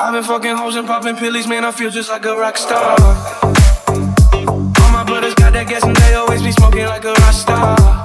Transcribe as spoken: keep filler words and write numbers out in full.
I've been fucking hoes and popping pillies, man, I feel just like a rock star. All my brothers got that gas and they always be smoking like a rock star.